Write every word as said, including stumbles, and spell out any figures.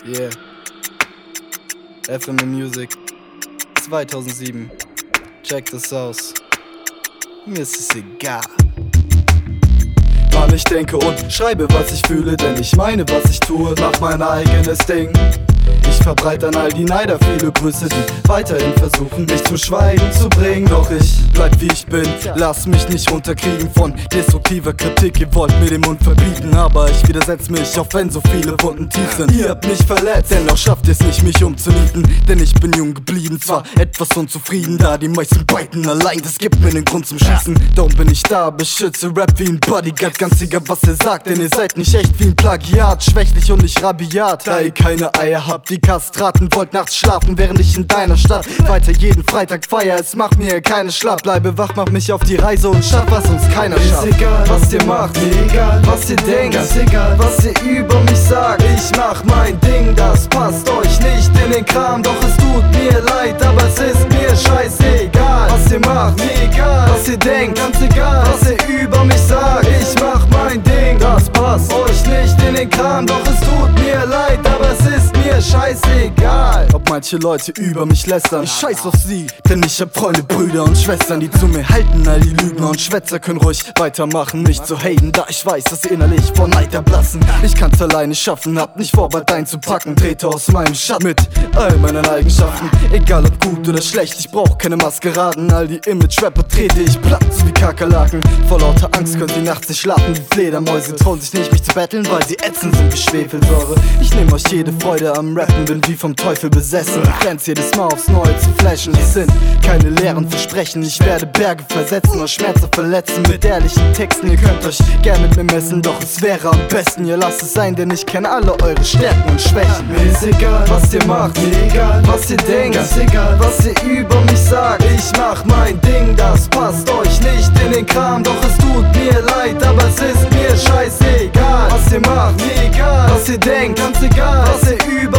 Yeah. F M M Music zweitausendsieben. Check das aus. Mir ist es egal. Mann, ich denke und schreibe, was ich fühle, denn ich meine, was ich tue, mach mein eigenes Ding. Ich verbreite an all die Neider viele Grüße, die weiterhin versuchen, mich zum Schweigen zu bringen. Doch ich bleib wie ich bin, lass mich nicht unterkriegen von destruktiver Kritik. Ihr wollt mir den Mund verbieten, aber ich widersetz mich, auch wenn so viele Wunden tief sind. Ihr habt mich verletzt, dennoch schafft ihr's nicht, mich umzunieten. Denn ich bin jung geblieben, zwar etwas unzufrieden, da die meisten beiden allein, das gibt mir den Grund zum Schießen. Darum bin ich da, beschütze Rap wie ein Bodyguard, ganz egal was ihr sagt, denn ihr seid nicht echt wie ein Plagiat. Schwächlich und nicht rabiat, da ihr keine Eier habt, die Kastraten. Wollt nachts schlafen, während ich in deiner Stadt weiter jeden Freitag feier. Es macht mir keine Schlapp, bleibe wach, mach mich auf die Reise und schaff, was uns keiner schafft. Ist egal, was ihr macht, mir egal, was ihr denkt, ganz egal, was ihr über mich sagt. Ich mach mein Ding, das passt euch nicht in den Kram, doch es tut mir leid, aber es ist mir scheißegal. Was ihr macht, mir egal, was ihr denkt, ganz egal, was ihr über mich sagt. Ich mach mein Ding, das passt euch nicht in den Kram, doch es tut mir leid, aber es ist mir scheißegal. Ob manche Leute über mich lästern, ich scheiß auf sie, denn ich hab Freunde, Brüder und Schwestern, die zu mir halten. All die Lügner und Schwätzer können ruhig weitermachen, mich zu haten, da ich weiß, dass sie innerlich vor Neid erblassen. Ich kann's alleine schaffen, hab nicht vor, bald einzupacken, trete aus meinem Schatten mit all meinen Eigenschaften. Egal ob gut oder schlecht, ich brauch keine Maskeraden. All die Image-Rapper trete ich platt wie Kakerlaken. Vor lauter Angst können sie nachts nicht schlafen wie Fledermäuse, trauen sich nicht mich zu betteln, weil sie ätzend sind wie Schwefelsäure. Ich nehm euch jede Freude am Rappen, bin wie vom Teufel besessen. Grenz jedes Mal aufs Neue zu flashen. Es sind keine leeren Versprechen, ich werde Berge versetzen und Schmerzen verletzen mit ehrlichen Texten. Ihr könnt euch gern mit mir messen, doch es wäre am besten, ihr lasst es sein, denn ich kenne alle eure Stärken und Schwächen. Mir ist egal, was ihr macht, mir egal, was ihr denkt, ganz egal, was ihr über mich sagt. Ich mach mein Ding, das passt euch nicht in den Kram, doch es tut mir leid, aber es ist mir scheißegal. Was ihr macht, mir egal, was ihr denkt, ganz egal, was ihr über